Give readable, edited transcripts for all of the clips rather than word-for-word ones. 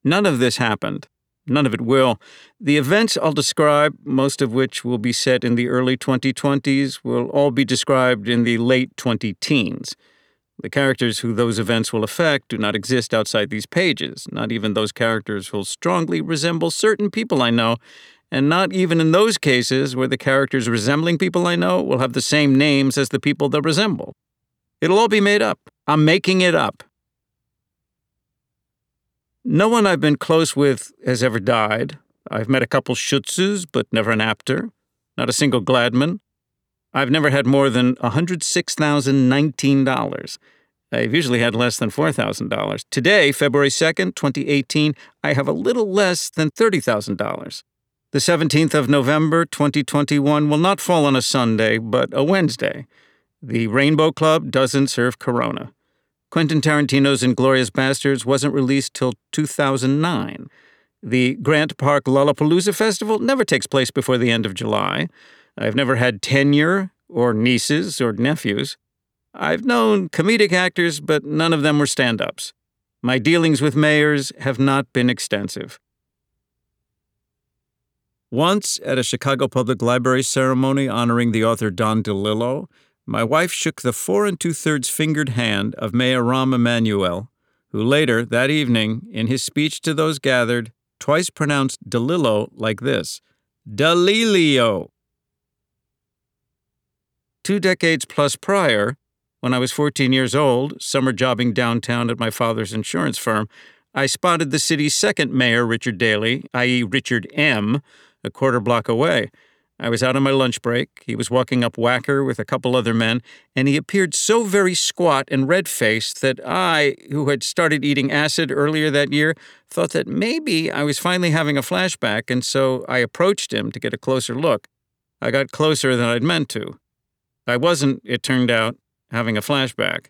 None of this happened. None of it will. The events I'll describe, most of which will be set in the early 2020s, will all be described in the late 20-teens. The characters who those events will affect do not exist outside these pages, not even those characters who'll strongly resemble certain people I know, and not even in those cases where the characters resembling people I know will have the same names as the people they resemble. It'll all be made up. I'm making it up. No one I've been close with has ever died. I've met a couple Schutzes, but never an Apter. Not a single Gladman. I've never had more than $106,019. I've usually had less than $4,000. Today, February 2nd, 2018, I have a little less than $30,000. The 17th of November, 2021 will not fall on a Sunday, but a Wednesday. The Rainbow Club doesn't serve Corona. Quentin Tarantino's Inglourious Basterds wasn't released till 2009. The Grant Park Lollapalooza Festival never takes place before the end of July. I've never had tenure, or nieces, or nephews. I've known comedic actors, but none of them were stand-ups. My dealings with mayors have not been extensive. Once, at a Chicago Public Library ceremony honoring the author Don DeLillo, my wife shook the 4 2/3 fingered hand of Mayor Rahm Emanuel, who later, that evening, in his speech to those gathered, twice pronounced DeLillo like this: DeLilio. 2 decades plus prior, when I was 14 years old, summer jobbing downtown at my father's insurance firm, I spotted the city's second mayor, Richard Daley, i.e. Richard M., a quarter block away. I was out on my lunch break. He was walking up Wacker with a couple other men, and he appeared so very squat and red-faced that I, who had started eating acid earlier that year, thought that maybe I was finally having a flashback, and so I approached him to get a closer look. I got closer than I'd meant to. I wasn't, it turned out, having a flashback.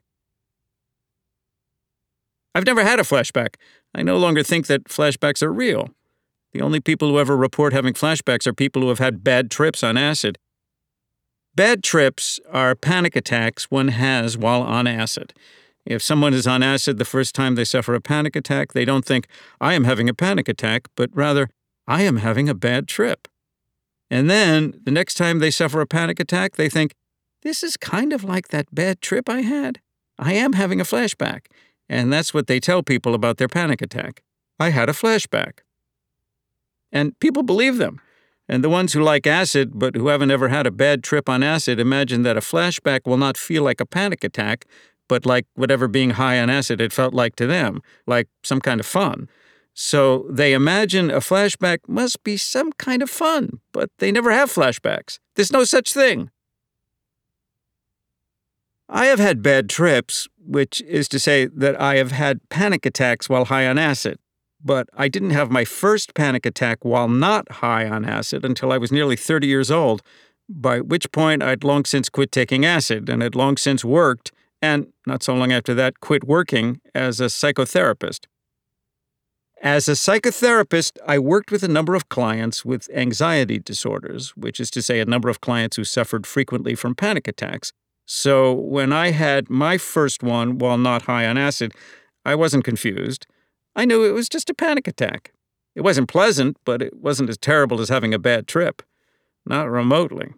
I've never had a flashback. I no longer think that flashbacks are real. The only people who ever report having flashbacks are people who have had bad trips on acid. Bad trips are panic attacks one has while on acid. If someone is on acid the first time they suffer a panic attack, they don't think, I am having a panic attack, but rather, I am having a bad trip. And then, the next time they suffer a panic attack, they think, this is kind of like that bad trip I had. I am having a flashback. And that's what they tell people about their panic attack. I had a flashback. And people believe them. And the ones who like acid but who haven't ever had a bad trip on acid imagine that a flashback will not feel like a panic attack, but like whatever being high on acid had felt like to them, like some kind of fun. So they imagine a flashback must be some kind of fun, but they never have flashbacks. There's no such thing. I have had bad trips, which is to say that I have had panic attacks while high on acid. But I didn't have my first panic attack while not high on acid until I was nearly 30 years old, by which point I'd long since quit taking acid and had long since worked, and not so long after that quit working, as a psychotherapist. As a psychotherapist, I worked with a number of clients with anxiety disorders, which is to say a number of clients who suffered frequently from panic attacks. So when I had my first one while not high on acid, I wasn't confused. I knew it was just a panic attack. It wasn't pleasant, but it wasn't as terrible as having a bad trip. Not remotely.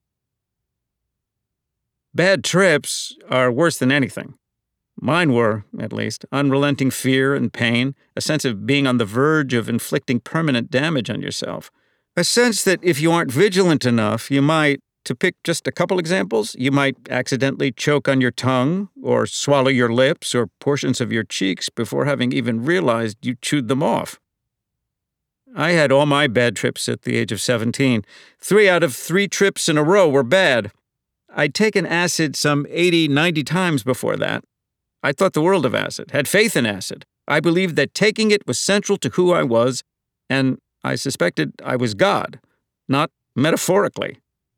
Bad trips are worse than anything. Mine were, at least, unrelenting fear and pain, a sense of being on the verge of inflicting permanent damage on yourself. A sense that if you aren't vigilant enough, you might, to pick just a couple examples, you might accidentally choke on your tongue or swallow your lips or portions of your cheeks before having even realized you chewed them off. I had all my bad trips at the age of 17. 3 out of 3 trips in a row were bad. I'd taken acid some 80, 90 times before that. I thought the world of acid, had faith in acid. I believed that taking it was central to who I was, and I suspected I was God, not metaphorically.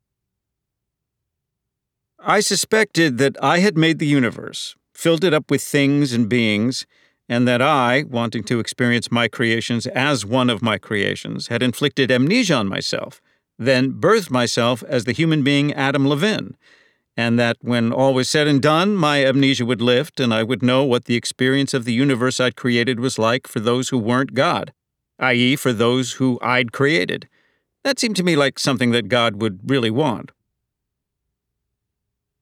I suspected that I had made the universe, filled it up with things and beings, and that I, wanting to experience my creations as one of my creations, had inflicted amnesia on myself, then birthed myself as the human being Adam Levine. and that when all was said and done, my amnesia would lift and I would know what the experience of the universe I'd created was like for those who weren't God, i.e., for those who I'd created. That seemed to me like something that God would really want.